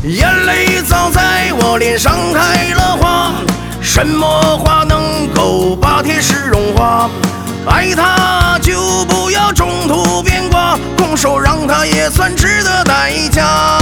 眼泪早在我脸上开了花，什么花能够把铁石融化？爱他就不要中途变卦，空手让他也算值得代价。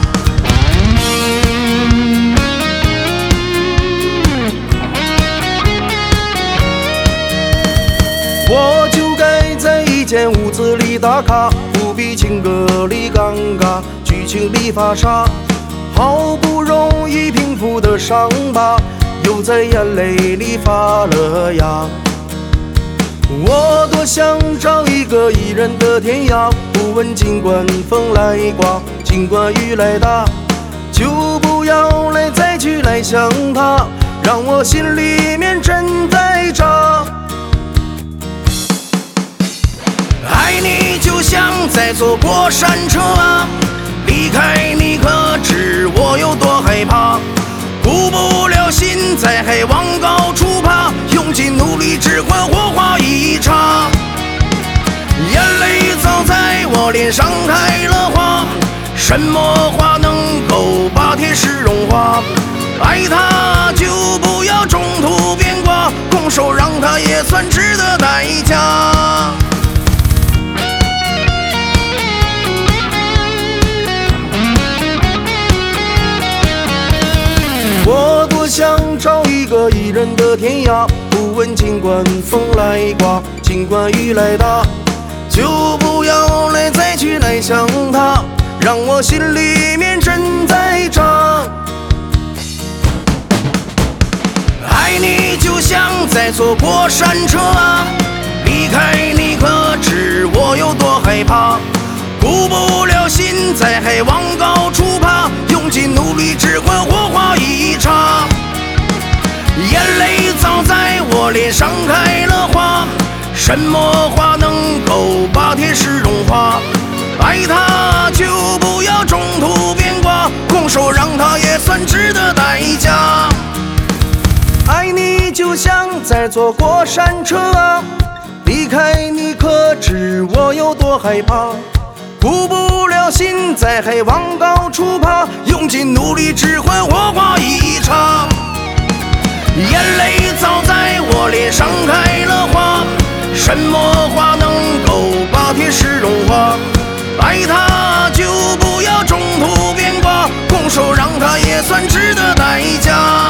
我就该在一间屋子里打卡，不必情歌里尴尬，剧情里发傻。好不容易平复的伤疤，又在眼泪里发了芽。我多想找一个一人的天涯，不问尽管风来刮，尽管雨来打，就不要来再去来想他，让我心里面真在炸。爱你就像在坐过山车啊，离开你可知我有多害怕？顾不了心在还往高处爬，用尽努力只换火花一刹。眼泪早在我脸上开了花，什么花能够把铁石融化？爱他就不要中途变卦，空手让他也算值得代价。我多想找一个一人的天涯，不问尽管风来刮，尽管雨来打，就不要来再去来想他，让我心里面真在炸。爱你就像在坐过山车啊，离开你可知我有多害怕？顾不了心在还往高处爬，用尽努力只换火花一刹。眼泪早在我脸上开了花，什么花能够把铁石融化？爱他就不要中途变卦，空手让他也算值得代价。爱你就像在坐过山车啊，离开你可知我有多害怕？顾不了心在还往高处爬，用尽努力只换火花一刹。眼泪早在我脸上开了花，什么花能够把铁石融化？爱他就不要中途变卦，空手让他也算值得代价。